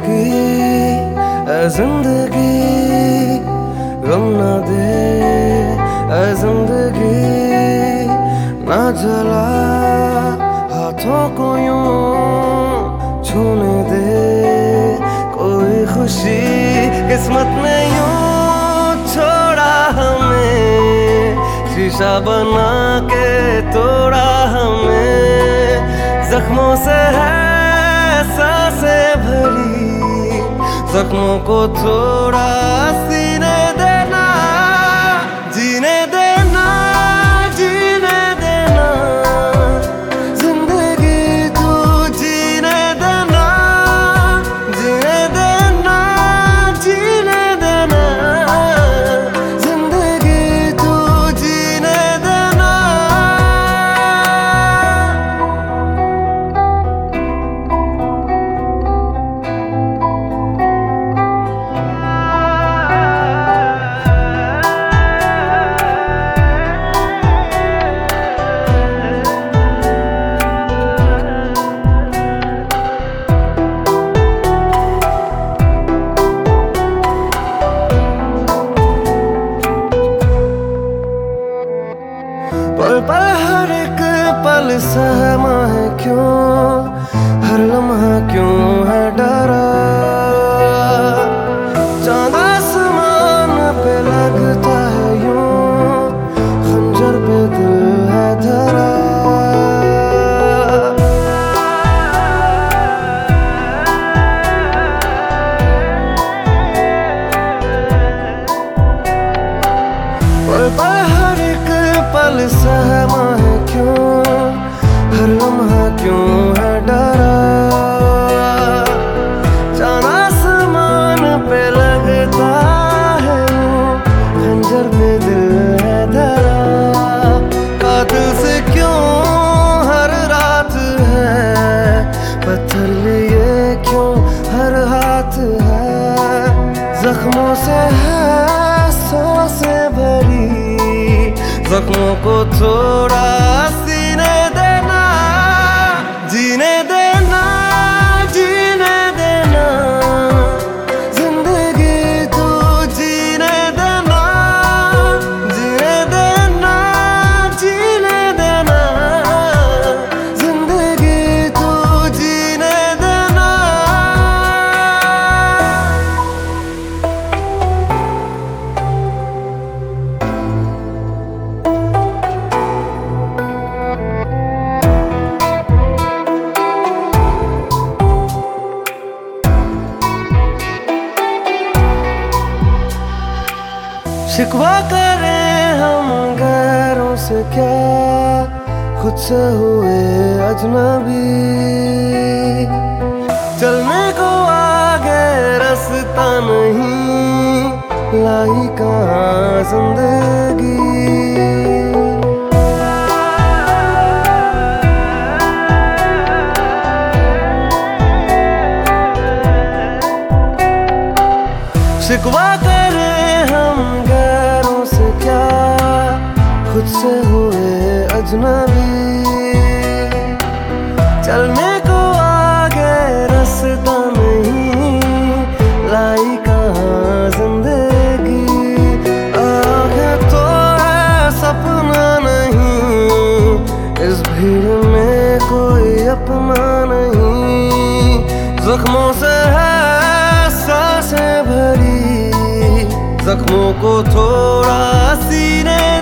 जिंदगी ऐ जिंदगी गम न दे ऐ जिंदगी ना जला हाथों को यूं छूने दे कोई खुशी किस्मत ने यूं छोड़ा हमें शीशा बना के तोड़ा हमें जख्मों से है सांसें भरी जख्मों को थोड़ा सीने देना जीने देना जीने देना जिंदगी तू जीने देना जीने देना जीने देना जिंदगी तू जीने देना। पल पल हर एक पल सहमा है क्यों हर लम्हा क्यों है डरा चांद आसमान पे लगता है यूं खंजर पे दिल है धरा पल पल हर एक पल सहमा है क्यों हर लम्हा क्यों है डरा चांद आसमान पे लगता है खंजर पे दिल है धरा कातिल से क्यों हर रात है पत्थर लिए क्यों हर हाथ है जख्मों से है सांसें भरी जख्मों को थोड़ा सीने देना जीने देना जीने देना जिंदगी तू जीने देना जीने देना जीने देना जिंदगी तू जीने देना। शिकवा करें हम गैरों से क्या खुद से हुए अजनबी चलने को आगे रास्ता नहीं लाई कहाँ जिंदगी शिकवा करें हम गैरों से क्या खुद से हुए अजनबी चलने को आगे रास्ता नहीं लाई कहाँ जिंदगी आगे तो है सपना नहीं इस भीड़ में कोई अपना नहीं जख्मों से है सांसें भरी जख्मों को थोड़ा सीने